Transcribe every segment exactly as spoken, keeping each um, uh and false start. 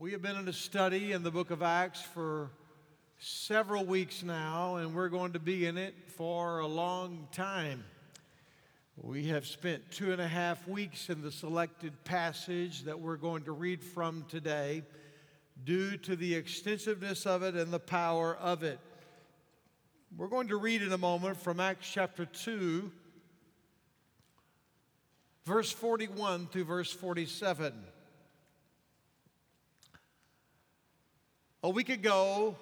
We have been in a study in the book of Acts for several weeks now, and we're going to be in it for a long time. We have spent two and a half weeks in the selected passage that we're going to read from today due to the extensiveness of it and the power of it. We're going to read in a moment from Acts chapter two, verse forty-one through verse forty-seven. A week ago,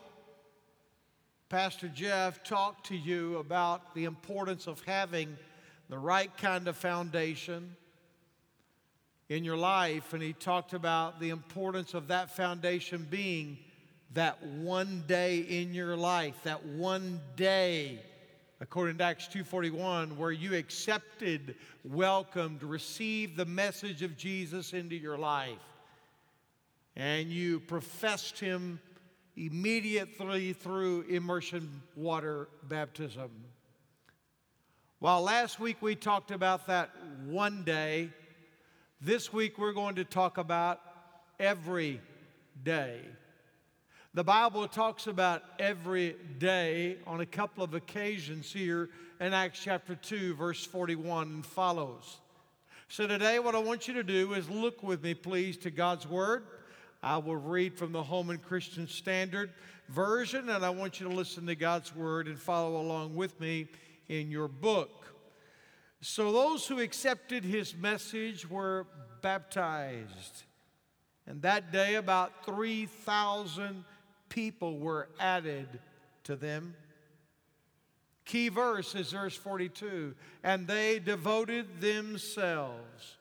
Pastor Jeff talked to you about the importance of having the right kind of foundation in your life, and he talked about the importance of that foundation being that one day in your life, that one day, according to Acts two forty-one, where you accepted, welcomed, received the message of Jesus into your life, and you professed him immediately through immersion water baptism. While last week we talked about that one day, this week we're going to talk about every day. The Bible talks about every day on a couple of occasions here in Acts chapter two, verse forty-one and follows. So today what I want you to do is look with me, please, to God's Word. I will read from the Holman Christian Standard Version, and I want you to listen to God's Word and follow along with me in your book. So those who accepted his message were baptized, and that day about three thousand people were added to them. Key verse is verse forty-two, and they devoted themselves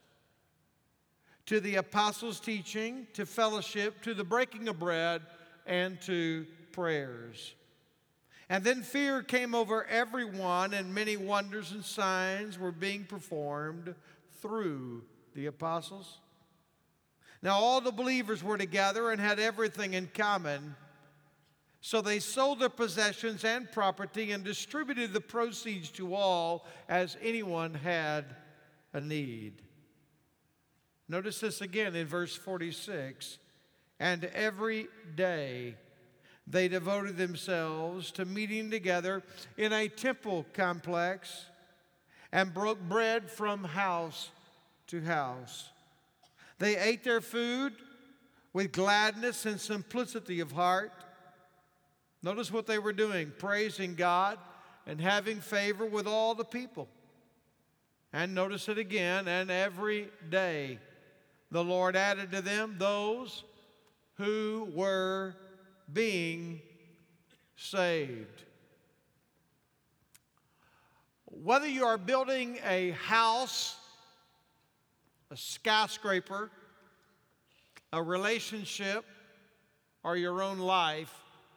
to the apostles' teaching, to fellowship, to the breaking of bread, and to prayers. And then fear came over everyone, and many wonders and signs were being performed through the apostles. Now all the believers were together and had everything in common. So they sold their possessions and property and distributed the proceeds to all as anyone had a need. Notice this again in verse forty-six. And every day they devoted themselves to meeting together in a temple complex and broke bread from house to house. They ate their food with gladness and simplicity of heart. Notice what they were doing, praising God and having favor with all the people. And notice it again, and every day the Lord added to them those who were being saved. Whether you are building a house, a skyscraper, a relationship, or your own life,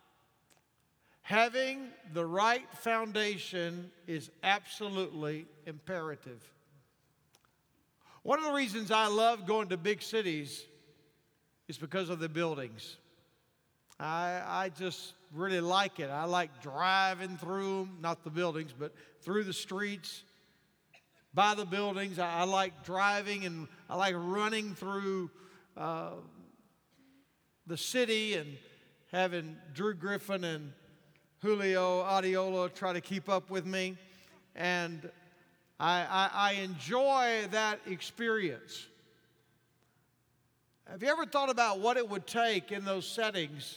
having the right foundation is absolutely imperative. One of the reasons I love going to big cities is because of the buildings. I, I just really like it. I like driving through them, not the buildings, but through the streets, by the buildings. I, I like driving and I like running through uh, the city and having Drew Griffin and Julio Adiola try to keep up with me. And I, I, I enjoy that experience. Have you ever thought about what it would take in those settings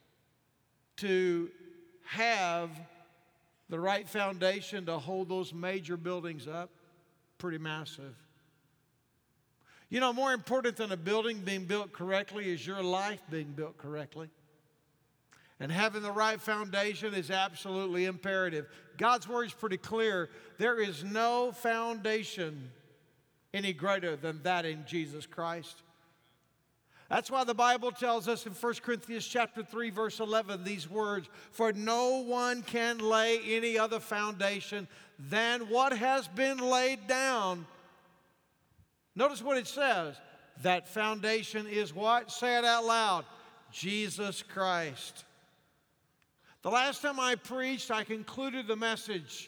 to have the right foundation to hold those major buildings up? Pretty massive. You know, more important than a building being built correctly is your life being built correctly. And having the right foundation is absolutely imperative. God's word is pretty clear. There is no foundation any greater than that in Jesus Christ. That's why the Bible tells us in First Corinthians chapter three, verse eleven, these words, for no one can lay any other foundation than what has been laid down. Notice what it says. That foundation is what? Say it out loud. Jesus Christ. The last time I preached, I concluded the message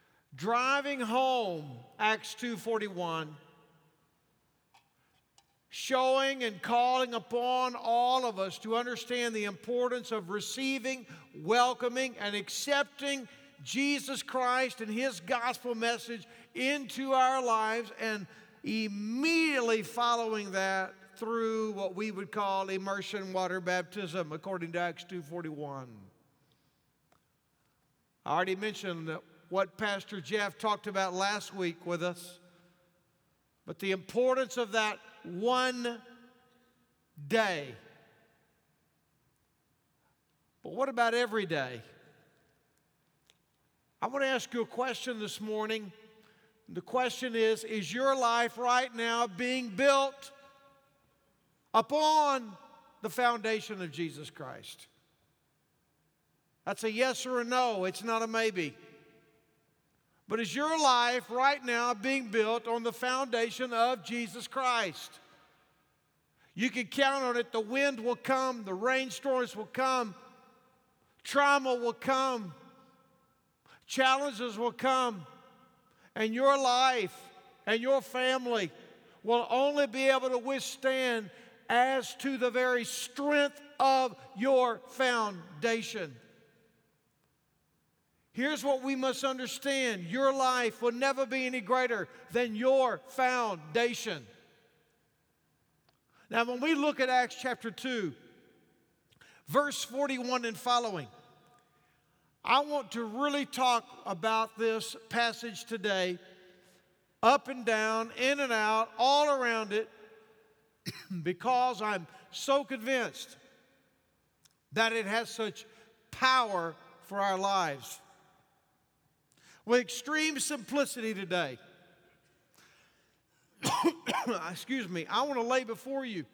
driving home Acts two forty-one, showing and calling upon all of us to understand the importance of receiving, welcoming, and accepting Jesus Christ and His gospel message into our lives, and immediately following that through what we would call immersion water baptism, according to Acts two forty-one. I already mentioned what Pastor Jeff talked about last week with us, but the importance of that one day. But what about every day? I want to ask you a question this morning. The question is, is your life right now being built upon the foundation of Jesus Christ? That's a yes or a no. It's not a maybe. But is your life right now being built on the foundation of Jesus Christ? You can count on it. The wind will come. The rainstorms will come. Trauma will come. Challenges will come. And your life and your family will only be able to withstand as to the very strength of your foundation. Here's what we must understand. Your life will never be any greater than your foundation. Now, when we look at Acts chapter two, verse forty-one and following, I want to really talk about this passage today, up and down, in and out, all around it, because I'm so convinced that it has such power for our lives. With extreme simplicity today, excuse me, I want to lay before you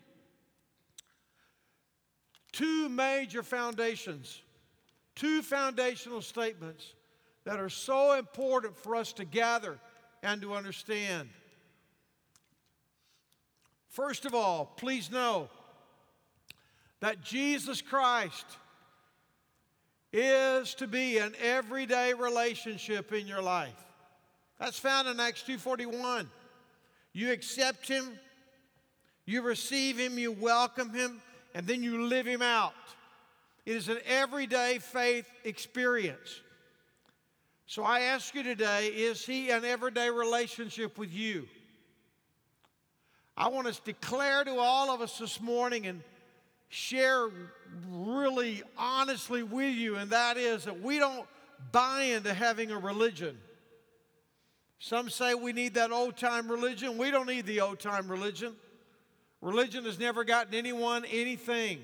two major foundations, two foundational statements that are so important for us to gather and to understand. First of all, please know that Jesus Christ is to be an everyday relationship in your life. That's found in Acts two forty-one. You accept Him, you receive Him, you welcome Him, and then you live Him out. It is an everyday faith experience. So I ask you today, is He an everyday relationship with you? I want to declare to all of us this morning and share really honestly with you, and that is that we don't buy into having a religion. Some say we need that old-time religion. We don't need the old-time religion. Religion has never gotten anyone anything.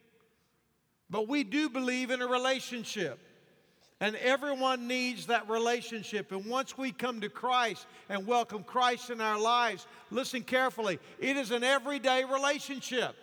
But we do believe in a relationship. And everyone needs that relationship. And once we come to Christ and welcome Christ in our lives, listen carefully, it is an everyday relationship.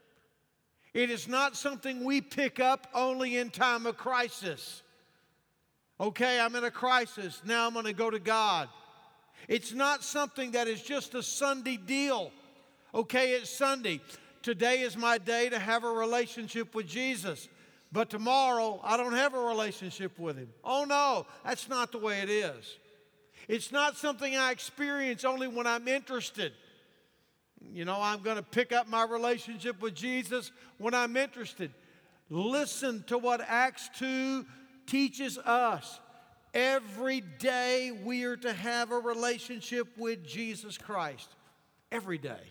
It is not something we pick up only in time of crisis. Okay, I'm in a crisis. Now I'm going to go to God. It's not something that is just a Sunday deal. Okay, it's Sunday. Today is my day to have a relationship with Jesus. But tomorrow, I don't have a relationship with Him. Oh no, that's not the way it is. It's not something I experience only when I'm interested. You know, I'm going to pick up my relationship with Jesus when I'm interested. Listen to what Acts two teaches us. Every day we are to have a relationship with Jesus Christ. Every day.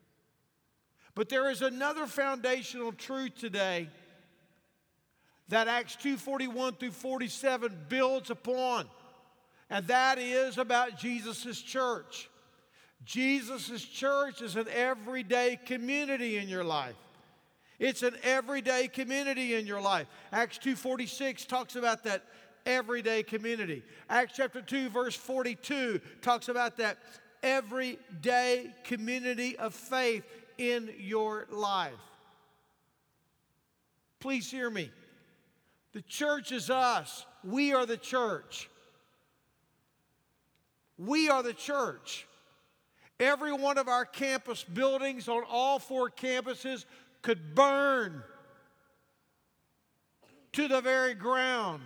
But there is another foundational truth today that Acts two forty-one through forty-seven builds upon, and that is about Jesus' church. Jesus' church is an everyday community in your life. It's an everyday community in your life. Acts two forty-six talks about that everyday community. Acts chapter two verse forty-two talks about that everyday community of faith in your life. Please hear me. The church is us. We are the church. We are the church. Every one of our campus buildings on all four campuses could burn to the very ground.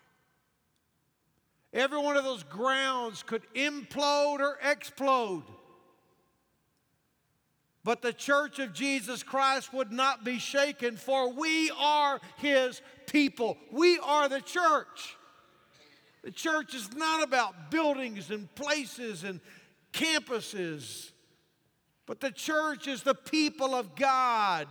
Every one of those grounds could implode or explode. But the church of Jesus Christ would not be shaken, for we are His people. We are the church. The church is not about buildings and places and campuses, but the church is the people of God.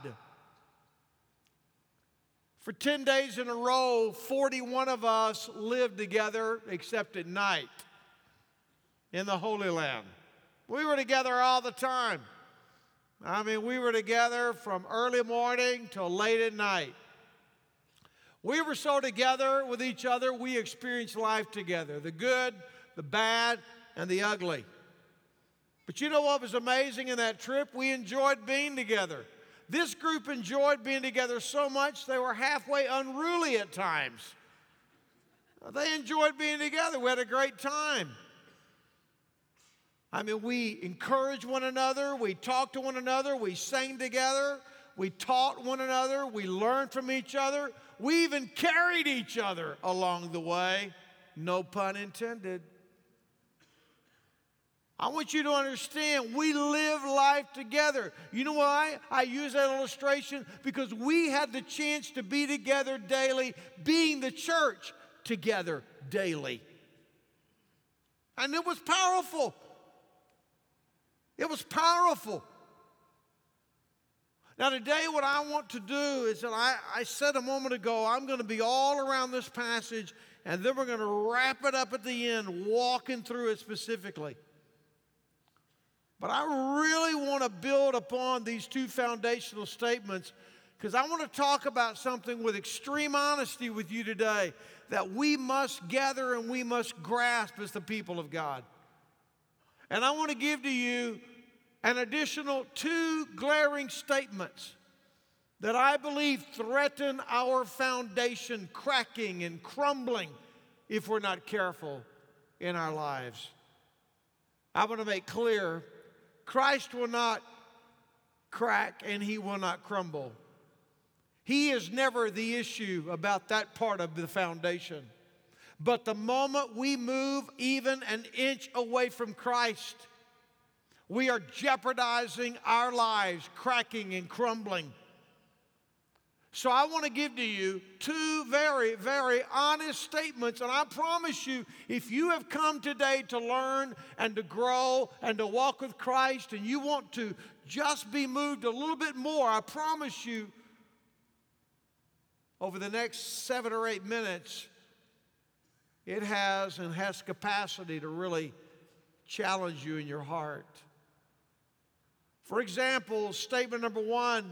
For ten days in a row, forty-one of us lived together, except at night, in the Holy Land. We were together all the time. I mean, we were together from early morning till late at night. We were so together with each other, we experienced life together, the good, the bad, and the ugly. But you know what was amazing in that trip? We enjoyed being together. This group enjoyed being together so much they were halfway unruly at times. They enjoyed being together. We had a great time. I mean, we encouraged one another, we talked to one another, we sang together, we taught one another, we learned from each other, we even carried each other along the way. No pun intended. I want you to understand, we live life together. You know why I use that illustration? Because we had the chance to be together daily, being the church together daily. And it was powerful. It was powerful. Now today what I want to do is that I, I said a moment ago, I'm going to be all around this passage, and then we're going to wrap it up at the end, walking through it specifically. But I really want to build upon these two foundational statements, because I want to talk about something with extreme honesty with you today that we must gather and we must grasp as the people of God. And I want to give to you an additional two glaring statements that I believe threaten our foundation cracking and crumbling if we're not careful in our lives. I want to make clear, Christ will not crack and He will not crumble. He is never the issue about that part of the foundation. But the moment we move even an inch away from Christ, we are jeopardizing our lives, cracking and crumbling. So I want to give to you two very, very honest statements. And I promise you, if you have come today to learn and to grow and to walk with Christ, and you want to just be moved a little bit more, I promise you, over the next seven or eight minutes, it has and has capacity to really challenge you in your heart. For example, statement number one,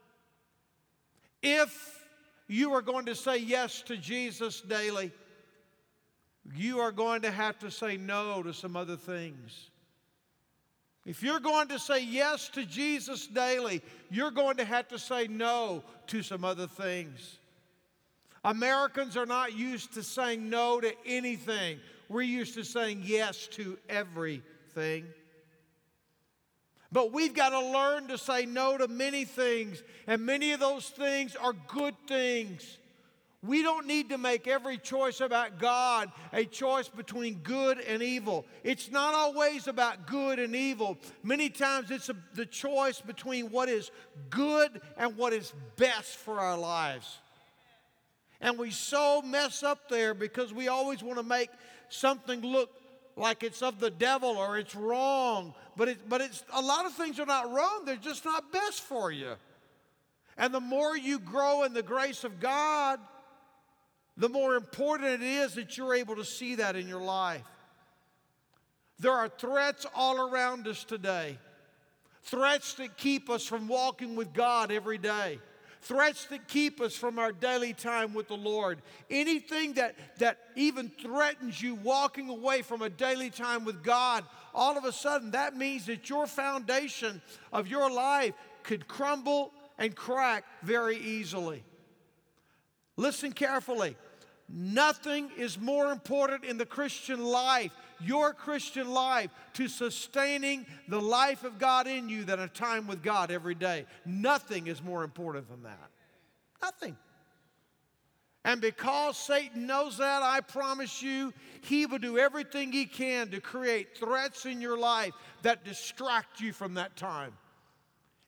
if you are going to say yes to Jesus daily, you are going to have to say no to some other things. If you're going to say yes to Jesus daily, you're going to have to say no to some other things. Americans are not used to saying no to anything. We're used to saying yes to everything. But we've got to learn to say no to many things, and many of those things are good things. We don't need to make every choice about God a choice between good and evil. It's not always about good and evil. Many times it's a, the choice between what is good and what is best for our lives. And we so mess up there because we always want to make something look like it's of the devil or it's wrong. But, it, but it's, a lot of things are not wrong. They're just not best for you. And the more you grow in the grace of God, the more important it is that you're able to see that in your life. There are threats all around us today. Threats that keep us from walking with God every day. Threats that keep us from our daily time with the Lord. Anything that, that even threatens you walking away from a daily time with God, all of a sudden that means that your foundation of your life could crumble and crack very easily. Listen carefully. Nothing is more important in the Christian life, your Christian life, to sustaining the life of God in you than a time with God every day. Nothing is more important than that. Nothing. And because Satan knows that, I promise you, he will do everything he can to create threats in your life that distract you from that time.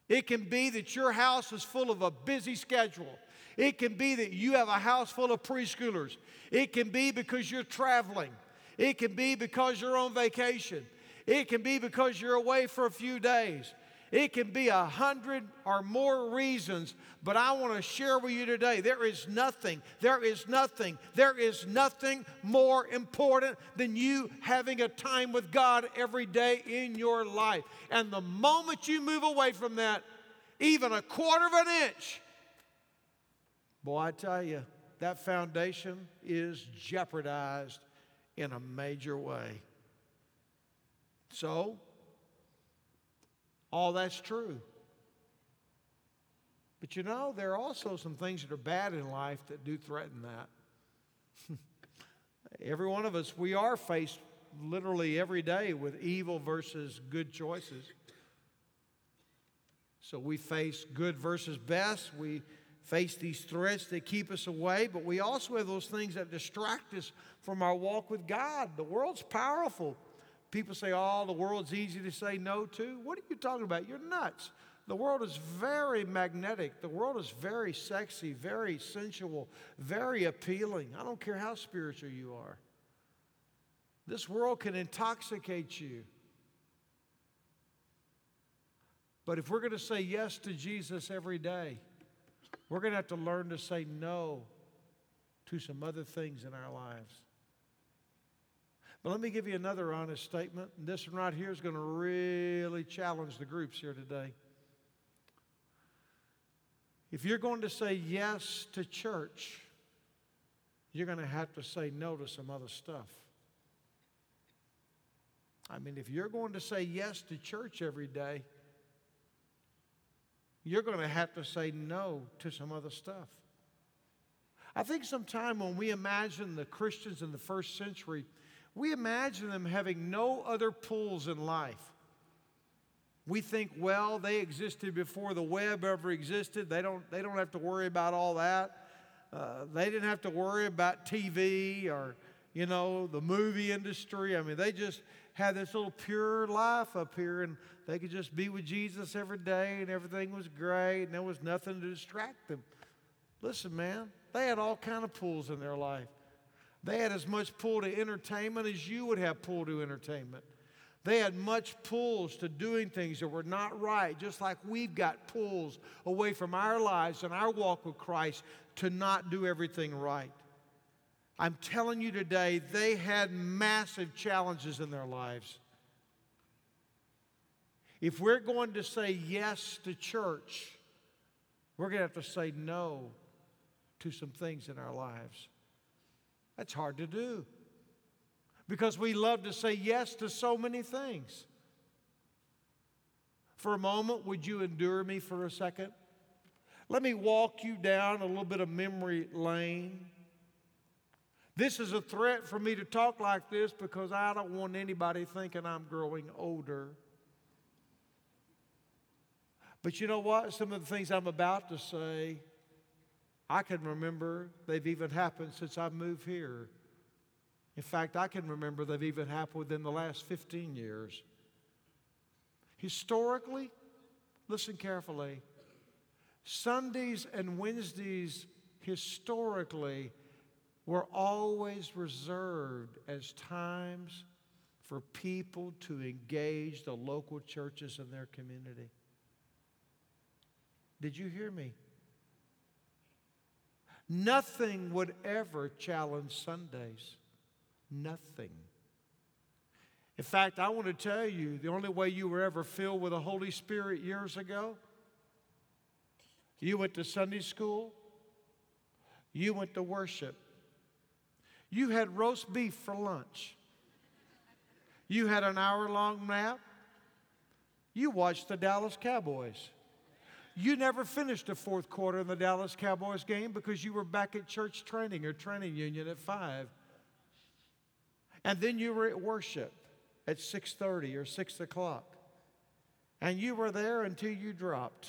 It can be that your house is full of a busy schedule. It can be that you have a house full of preschoolers. It can be because you're traveling. It can be because you're on vacation. It can be because you're away for a few days. It can be a hundred or more reasons, but I want to share with you today, there is nothing, there is nothing, there is nothing more important than you having a time with God every day in your life. And the moment you move away from that, even a quarter of an inch, boy, I tell you, that foundation is jeopardized in a major way. So, all that's true. But you know, there are also some things that are bad in life that do threaten that. Every one of us, we are faced literally every day with evil versus good choices. So we face good versus best. We face these threats that keep us away, but we also have those things that distract us from our walk with God. The world's powerful. People say, oh, the world's easy to say no to. What are you talking about? You're nuts. The world is very magnetic. The world is very sexy, very sensual, very appealing. I don't care how spiritual you are. This world can intoxicate you. But if we're going to say yes to Jesus every day, we're going to have to learn to say no to some other things in our lives. But let me give you another honest statement. And this one right here is going to really challenge the groups here today. If you're going to say yes to church, you're going to have to say no to some other stuff. I mean, if you're going to say yes to church every day, you're going to have to say no to some other stuff. I think sometime when we imagine the Christians in the first century, we imagine them having no other pulls in life. We think, well, they existed before the web ever existed. They don't, they don't have to worry about all that. Uh, they didn't have to worry about T V or, you know, the movie industry. I mean, they just had this little pure life up here, and they could just be with Jesus every day, and everything was great, and there was nothing to distract them. Listen, man, they had all kind of pulls in their life. They had as much pull to entertainment as you would have pull to entertainment. They had much pulls to doing things that were not right, just like we've got pulls away from our lives and our walk with Christ to not do everything right. I'm telling you today, they had massive challenges in their lives. If we're going to say yes to church, we're going to have to say no to some things in our lives. That's hard to do because we love to say yes to so many things. For a moment, would you endure me for a second? Let me walk you down a little bit of memory lane. This is a threat for me to talk like this because I don't want anybody thinking I'm growing older. But you know what? Some of the things I'm about to say, I can remember they've even happened since I moved here. In fact, I can remember they've even happened within the last fifteen years. Historically, listen carefully, Sundays and Wednesdays historically were always reserved as times for people to engage the local churches in their community. Did you hear me? Nothing would ever challenge Sundays. Nothing. In fact, I want to tell you, the only way you were ever filled with the Holy Spirit years ago, you went to Sunday school, you went to worship, you had roast beef for lunch, you had an hour-long nap, you watched the Dallas Cowboys. You never finished the fourth quarter in the Dallas Cowboys game because you were back at church training or training union at five. And then you were at worship at six thirty or six o'clock. And you were there until you dropped.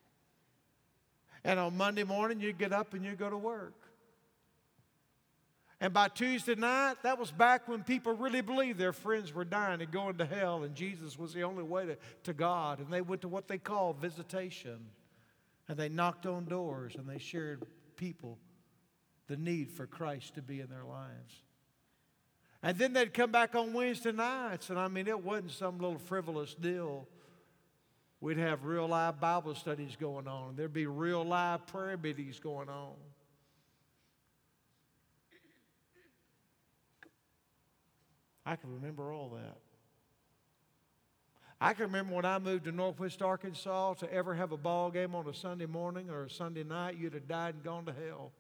And on Monday morning, you get up and you go to work. And by Tuesday night, that was back when people really believed their friends were dying and going to hell, and Jesus was the only way to, to God. And they went to what they call visitation. And they knocked on doors, and they shared people the need for Christ to be in their lives. And then they'd come back on Wednesday nights, and I mean, it wasn't some little frivolous deal. We'd have real live Bible studies going on. There'd be real live prayer meetings going on. I can remember all that. I can remember when I moved to Northwest Arkansas, to ever have a ball game on a Sunday morning or a Sunday night, you'd have died and gone to hell.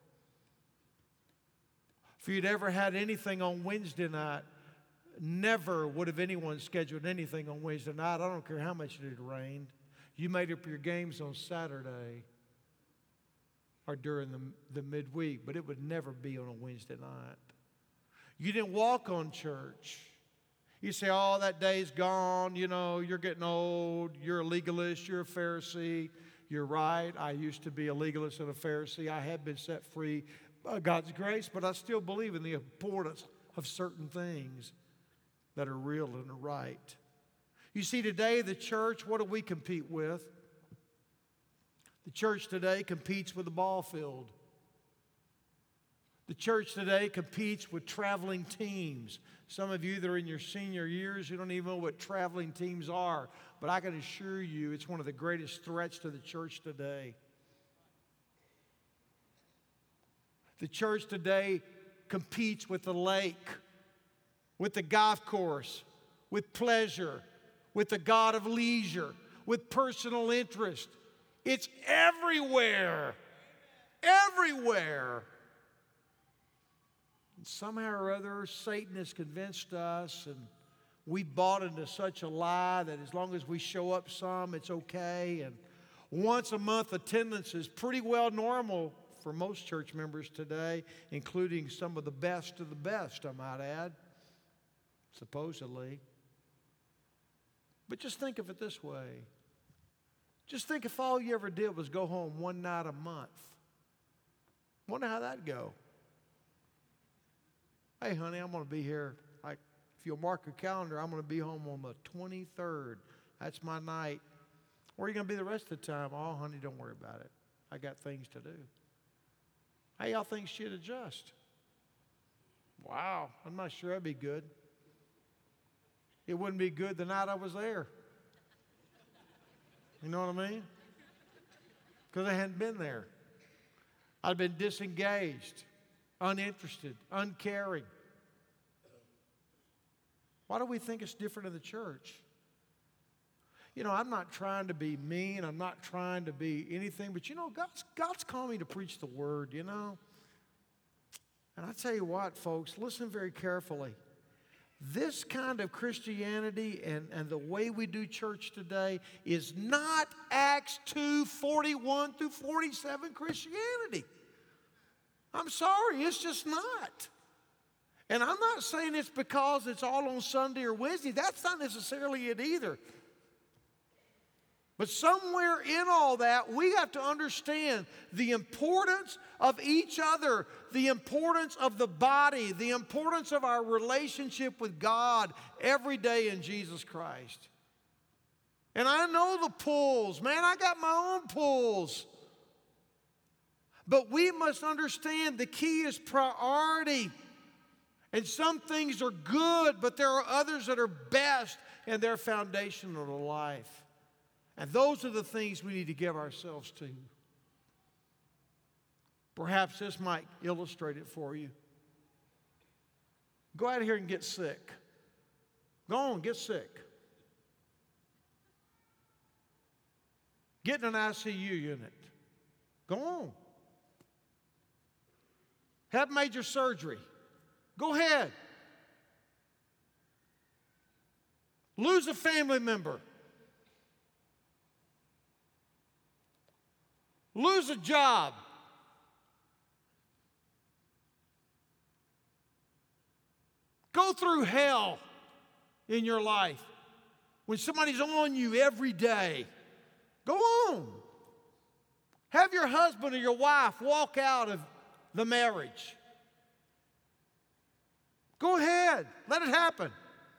If you'd ever had anything on Wednesday night, never would have anyone scheduled anything on Wednesday night. I don't care how much it had rained. You made up your games on Saturday or during the, the midweek, but it would never be on a Wednesday night. You didn't walk on church. You say, oh, that day's gone, you know, you're getting old, you're a legalist, you're a Pharisee. You're right, I used to be a legalist and a Pharisee. I have been set free by God's grace, but I still believe in the importance of certain things that are real and are right. You see, today, the church, what do we compete with? The church today competes with the ball field. The church today competes with traveling teams. Some of you that are in your senior years, you don't even know what traveling teams are. But I can assure you it's one of the greatest threats to the church today. The church today competes with the lake, with the golf course, with pleasure, with the god of leisure, with personal interest. It's everywhere. Everywhere. And somehow or other, Satan has convinced us, and we bought into such a lie that as long as we show up some, it's okay. And once a month attendance is pretty well normal for most church members today, including some of the best of the best, I might add, supposedly. But just think of it this way. Just think if all you ever did was go home one night a month. Wonder how that'd go. Hey, honey, I'm going to be here. Like, if you'll mark your calendar, I'm going to be home on the twenty-third. That's my night. Where are you going to be the rest of the time? Oh, honey, don't worry about it. I got things to do. How y'all think she'd adjust? Wow, I'm not sure that'd be good. It wouldn't be good the night I was there. You know what I mean? Because I hadn't been there. I'd been disengaged, uninterested, uncaring. Why do we think it's different in the church? You know, I'm not trying to be mean. I'm not trying to be anything. But, you know, God's, God's called me to preach the word, you know. And I tell you what, folks, listen very carefully. This kind of Christianity and, and the way we do church today is not Acts two, forty-one through forty-seven Christianity. I'm sorry, it's just not. And I'm not saying it's because it's all on Sunday or Wednesday. That's not necessarily it either. But somewhere in all that, we have to understand the importance of each other, the importance of the body, the importance of our relationship with God every day in Jesus Christ. And I know the pulls. Man, I got my own pulls. But we must understand the key is priority. And some things are good, but there are others that are best, and they're foundational to life. And those are the things we need to give ourselves to. Perhaps this might illustrate it for you. Go out here and get sick. Go on, get sick. Get in an I C U unit. Go on. Have major surgery. Go ahead. Lose a family member. Lose a job. Go through hell in your life when somebody's on you every day. Go on. Have your husband or your wife walk out of the marriage. ahead. Let it happen.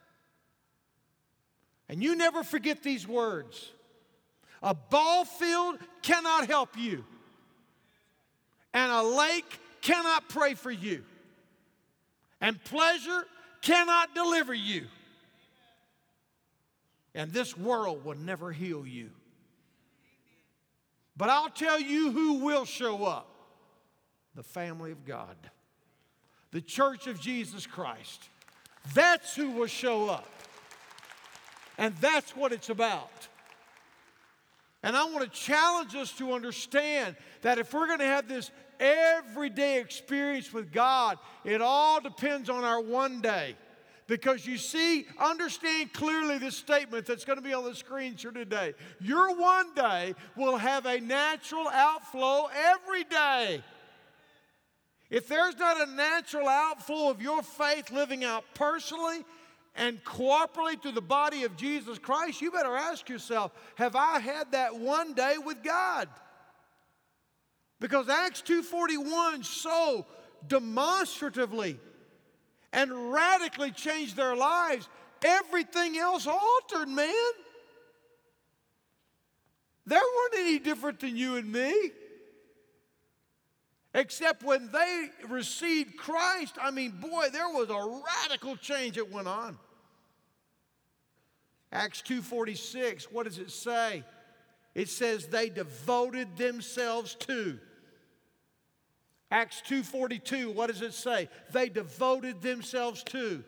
And you never forget these words. A ball field cannot help you. And a lake cannot pray for you. And pleasure cannot deliver you. And this world will never heal you. But I'll tell you who will show up. The family of God. The church of Jesus Christ. That's who will show up. And that's what it's about. And I want to challenge us to understand that if we're going to have this everyday experience with God, it all depends on our one day. Because you see, understand clearly this statement that's going to be on the screen here today. Your one day will have a natural outflow every day. If there's not a natural outflow of your faith living out personally and corporately through the body of Jesus Christ, you better ask yourself, have I had that one day with God? Because Acts two forty-one so demonstratively and radically changed their lives, everything else altered, man. They weren't any different than you and me. Except when they received Christ, I mean, boy, there was a radical change that went on. Acts two forty-six, what does it say? It says they devoted themselves to. Acts two forty-two, what does it say? They devoted themselves to.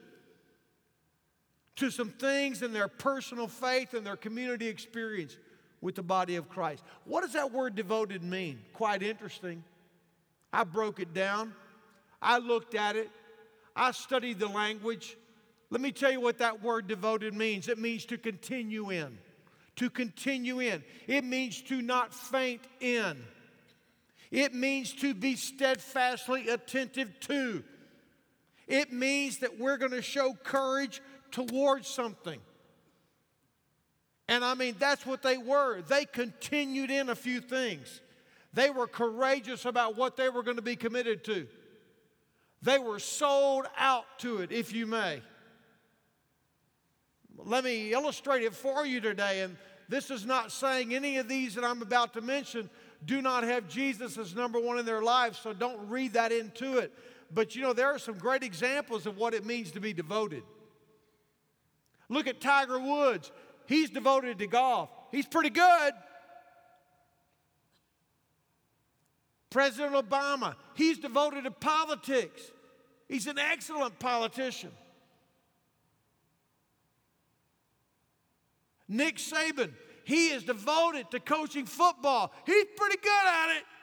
To some things in their personal faith and their community experience with the body of Christ. What does that word devoted mean? Quite interesting. I broke it down. I looked at it. I studied the language. Let me tell you what that word devoted means. It means to continue in. To continue in. It means to not faint in. It means to be steadfastly attentive to. It means that we're going to show courage towards something. And I mean, that's what they were. They continued in a few things. They were courageous about what they were going to be committed to. They were sold out to it, if you may. Let me illustrate it for you today. And this is not saying any of these that I'm about to mention do not have Jesus as number one in their lives, so don't read that into it. But you know, there are some great examples of what it means to be devoted. Look at Tiger Woods. He's devoted to golf. He's pretty good. President Obama, he's devoted to politics. He's an excellent politician. Nick Saban, he is devoted to coaching football. He's pretty good at it.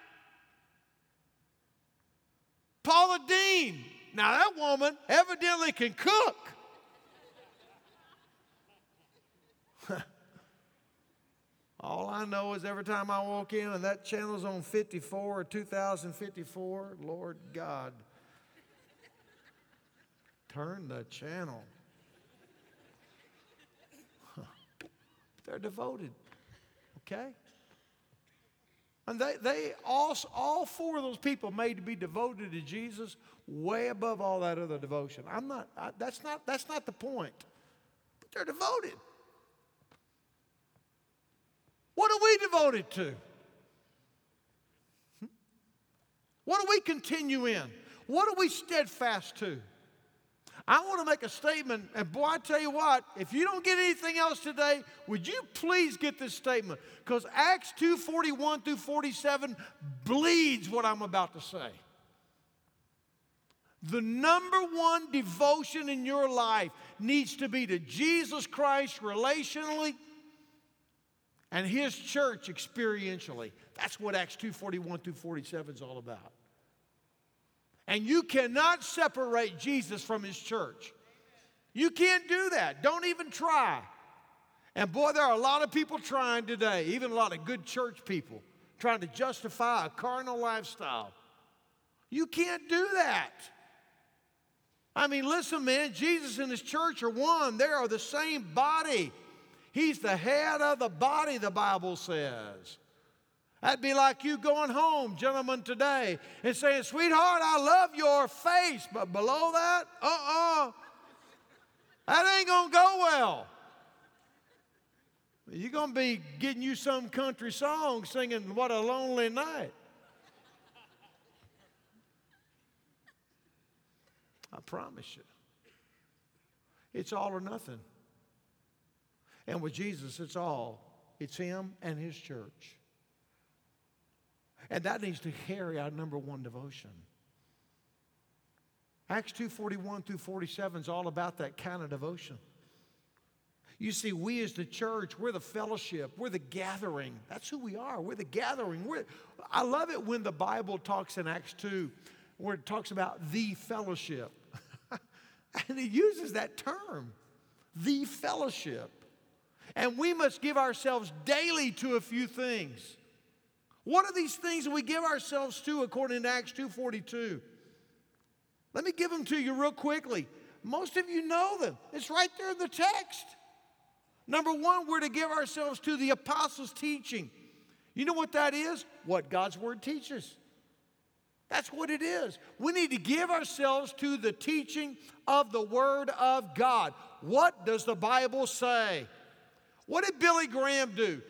Paula Deen, now that woman evidently can cook. All I know is every time I walk in and that channel's on fifty-four or two thousand fifty-four, Lord God, turn the channel. Huh. They're devoted, okay? And they, they all, all four of those people made to be devoted to Jesus way above all that other devotion. I'm not, I, that's not, that's not the point, but they're devoted. What are we devoted to? Hmm? What do we continue in? What are we steadfast to? I want to make a statement, and boy, I tell you what, if you don't get anything else today, would you please get this statement? Because Acts two forty-one through forty-seven bleeds what I'm about to say. The number one devotion in your life needs to be to Jesus Christ relationally, and His church experientially. That's what Acts two forty-one through forty-seven is all about. And you cannot separate Jesus from His church. You can't do that. Don't even try. And boy, there are a lot of people trying today, even a lot of good church people, trying to justify a carnal lifestyle. You can't do that. I mean, listen, man, Jesus and His church are one. They are the same body. He's the head of the body, the Bible says. That'd be like you going home, gentlemen, today and saying, sweetheart, I love your face, but below that, uh-uh. ain't going to go well. You're going to be getting you some country song singing, "What a Lonely Night." I promise you. It's all or nothing. And with Jesus, it's all. It's Him and His church. And that needs to carry our number one devotion. Acts two forty-one through forty-seven is all about that kind of devotion. You see, we as the church, we're the fellowship, we're the gathering. That's who we are. We're the gathering. We're, I love it when the Bible talks in Acts two, where it talks about the fellowship. And it uses that term, the fellowship. And we must give ourselves daily to a few things. What are these things that we give ourselves to according to Acts two forty-two? Let me give them to you real quickly. Most of you know them. It's right there in the text. Number one, we're to give ourselves to the apostles' teaching. You know what that is? What God's Word teaches. That's what it is. We need to give ourselves to the teaching of the Word of God. What does the Bible say? What did Billy Graham do?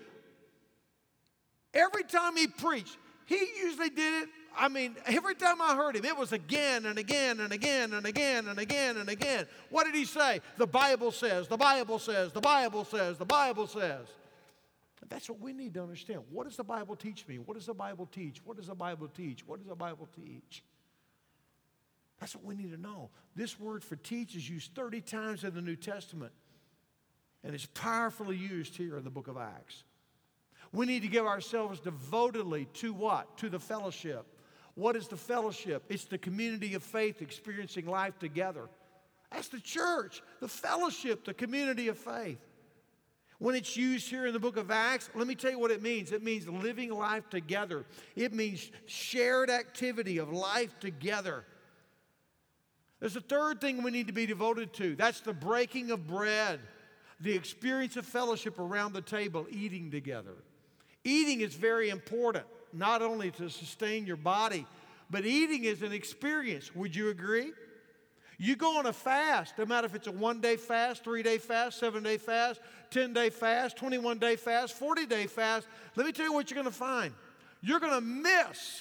Every time he preached, he usually did it. I mean, every time I heard him, it was again and again and again and again and again and again. What did he say? The Bible says, the Bible says, the Bible says, the Bible says. And that's what we need to understand. What does the Bible teach me? What does the Bible teach? What does the Bible teach? What does the Bible teach? That's what we need to know. This word for teach is used thirty times in the New Testament. And it's powerfully used here in the book of Acts. We need to give ourselves devotedly to what? To the fellowship. What is the fellowship? It's the community of faith experiencing life together. That's the church, the fellowship, the community of faith. When it's used here in the book of Acts, let me tell you what it means. It means living life together. It means shared activity of life together. There's a third thing we need to be devoted to. That's the breaking of bread, the experience of fellowship around the table, eating together. Eating is very important, not only to sustain your body, but eating is an experience. Would you agree? You go on a fast, no matter if it's a one-day fast, three-day fast, seven-day fast, ten-day fast, twenty-one-day fast, forty-day fast. Let me tell you what you're going to find. You're going to miss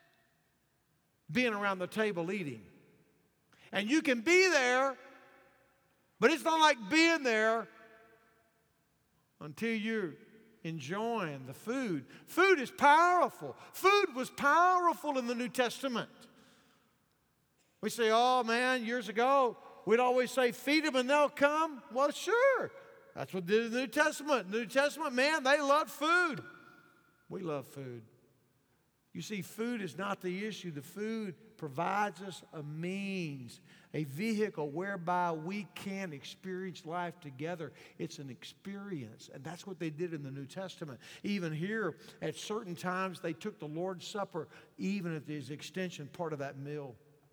being around the table eating. And you can be there, but it's not like being there until you're enjoying the food. Food is powerful. Food was powerful in the New Testament. We say, oh man, years ago, we'd always say, feed them and they'll come. Well, sure. That's what they did in the New Testament. The New Testament, man, they loved food. We love food. You see, food is not the issue. The food provides us a means, a vehicle whereby we can experience life together. It's an experience, and that's what they did in the New Testament. Even here, at certain times, they took the Lord's Supper, even at the extension part of that meal.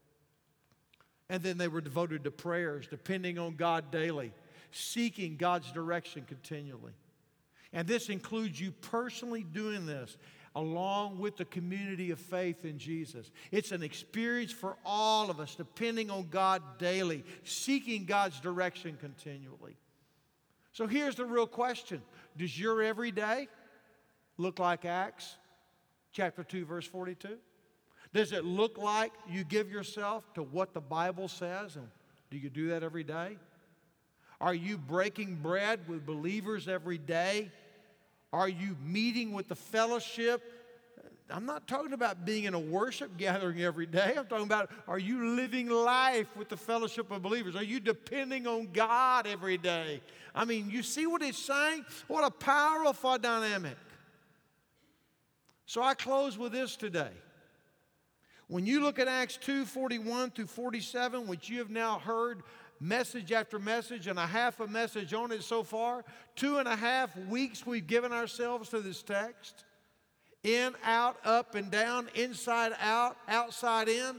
And then they were devoted to prayers, depending on God daily, seeking God's direction continually. And this includes you personally doing this along with the community of faith in Jesus. It's an experience for all of us, depending on God daily, seeking God's direction continually. So here's the real question. Does your everyday look like Acts chapter two, verse forty-two? Does it look like you give yourself to what the Bible says? And do you do that every day? Are you breaking bread with believers every day? Are you meeting with the fellowship? I'm not talking about being in a worship gathering every day. I'm talking about, are you living life with the fellowship of believers? Are you depending on God every day? I mean, you see what it's saying? What a powerful dynamic. So I close with this today. When you look at Acts two, forty-one through forty-seven, which you have now heard message after message and a half a message on it so far, two and a half weeks we've given ourselves to this text. In, out, up and down, inside out, outside in.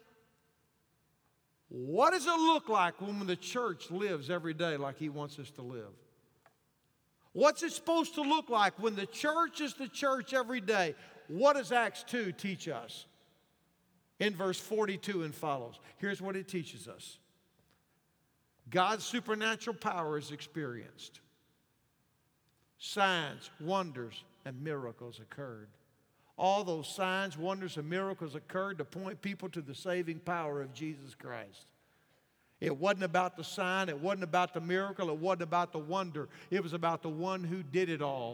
What does it look like when the church lives every day like He wants us to live? What's it supposed to look like when the church is the church every day? What does Acts two teach us? In verse forty-two and follows, here's what it teaches us. God's supernatural power is experienced. Signs, wonders, and miracles occurred. All those signs, wonders, and miracles occurred to point people to the saving power of Jesus Christ. It wasn't about the sign, it wasn't about the miracle, it wasn't about the wonder. It was about the one who did it all.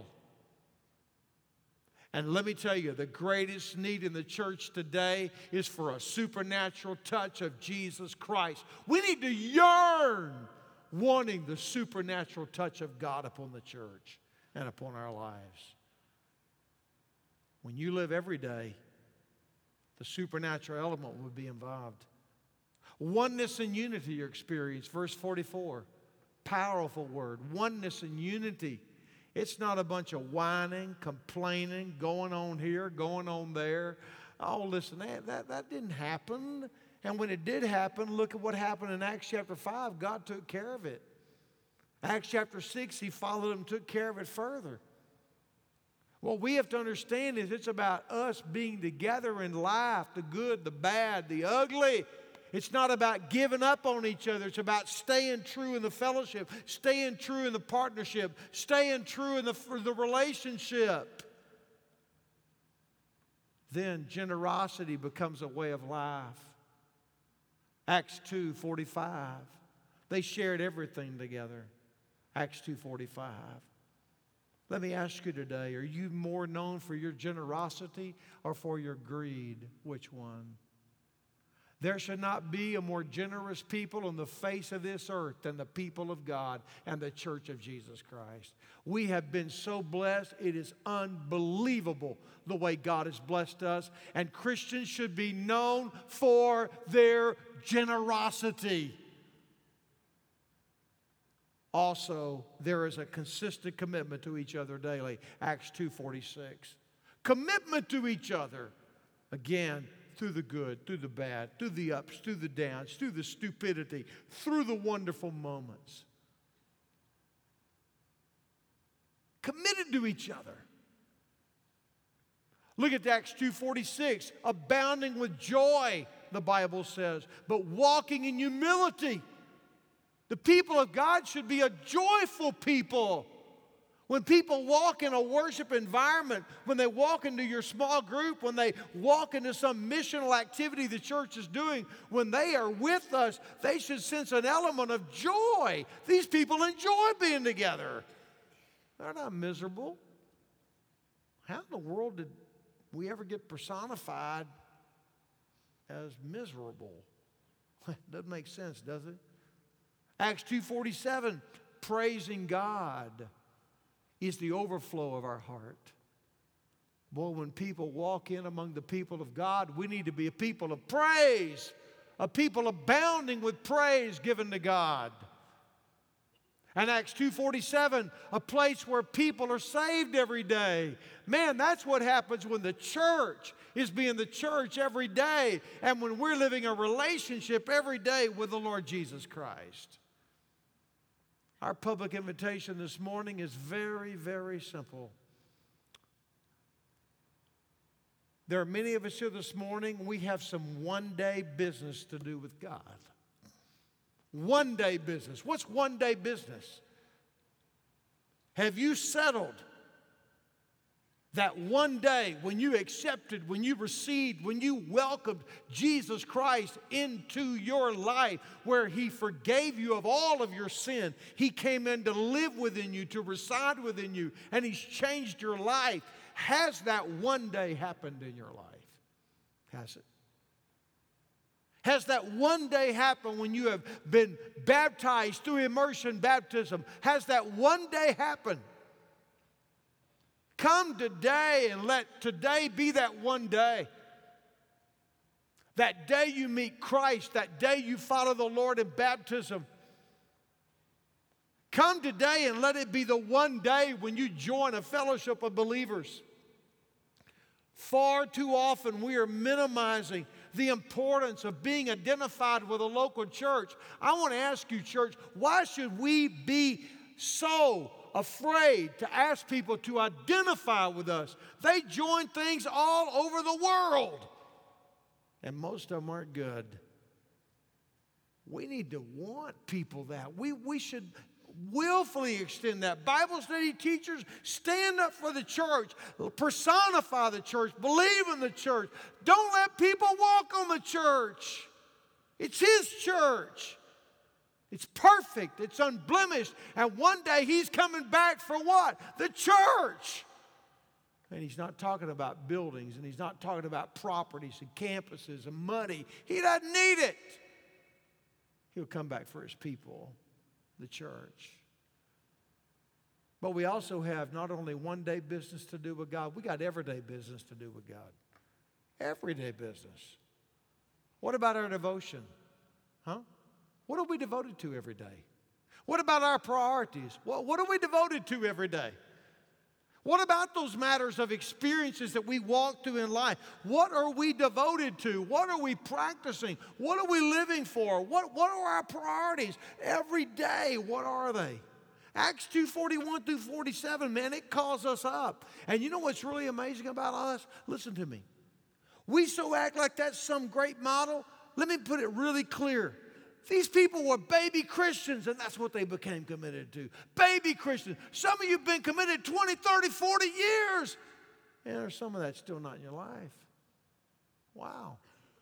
And let me tell you, the greatest need in the church today is for a supernatural touch of Jesus Christ. We need to yearn wanting the supernatural touch of God upon the church and upon our lives. When you live every day, the supernatural element will be involved. Oneness and unity are experienced. Verse forty-four, powerful word. Oneness and unity. It's not a bunch of whining, complaining, going on here, going on there. Oh, listen, that, that, that didn't happen. And when it did happen, look at what happened in Acts chapter five. God took care of it. Acts chapter six, He followed and took care of it further. What we have to understand is it's about us being together in life, the good, the bad, the ugly. It's not about giving up on each other. It's about staying true in the fellowship, staying true in the partnership, staying true in the, the relationship. Then generosity becomes a way of life. Acts two forty-five. They shared everything together. Acts two forty-five. Let me ask you today, are you more known for your generosity or for your greed? Which one? There should not be a more generous people on the face of this earth than the people of God and the church of Jesus Christ. We have been so blessed. It is unbelievable the way God has blessed us. And Christians should be known for their generosity. Also, there is a consistent commitment to each other daily. Acts two forty-six. Commitment to each other. Again, through the good, through the bad, through the ups, through the downs, through the stupidity, through the wonderful moments. Committed to each other. Look at Acts two forty-six. Abounding with joy, the Bible says, but walking in humility. The people of God should be a joyful people. When people walk in a worship environment, when they walk into your small group, when they walk into some missional activity the church is doing, when they are with us, they should sense an element of joy. These people enjoy being together. They're not miserable. How in the world did we ever get personified as miserable? Doesn't make sense, does it? Acts two forty-seven, praising God is the overflow of our heart. Boy, when people walk in among the people of God, we need to be a people of praise, a people abounding with praise given to God. And Acts two forty-seven, a place where people are saved every day. Man, that's what happens when the church is being the church every day and when we're living a relationship every day with the Lord Jesus Christ. Our public invitation this morning is very, very simple. There are many of us here this morning, we have some one-day business to do with God. One-day business. What's one-day business? Have you settled that one day when you accepted, when you received, when you welcomed Jesus Christ into your life, where He forgave you of all of your sin, He came in to live within you, to reside within you, and He's changed your life? Has that one day happened in your life? Has it? Has that one day happened when you have been baptized through immersion baptism? Has that one day happened? Come today and let today be that one day. That day you meet Christ, that day you follow the Lord in baptism. Come today and let it be the one day when you join a fellowship of believers. Far too often we are minimizing the importance of being identified with a local church. I want to ask you, church, why should we be so afraid to ask people to identify with us? They join things all over the world, and most of them aren't good. We need to want people that. We, we should willfully extend that. Bible study teachers, stand up for the church. Personify the church. Believe in the church. Don't let people walk on the church. It's His church. It's perfect. It's unblemished. And one day He's coming back for what? The church. And He's not talking about buildings, and He's not talking about properties and campuses and money. He doesn't need it. He'll come back for His people, the church. But we also have not only one day business to do with God, we got everyday business to do with God. Everyday business. What about our devotion? Huh? What are we devoted to every day? What about our priorities? What, what are we devoted to every day? What about those matters of experiences that we walk through in life? What are we devoted to? What are we practicing? What are we living for? What, what are our priorities? Every day, what are they? Acts two forty-one through forty-seven, man, it calls us up. And you know what's really amazing about us? Listen to me. We so act like that's some great model. Let me put it really clear. These people were baby Christians, and that's what they became committed to. Baby Christians. Some of you have been committed twenty, thirty, forty years, and there's some of that still not in your life. Wow.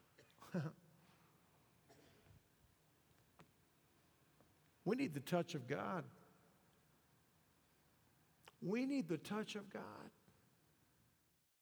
We need the touch of God. We need the touch of God.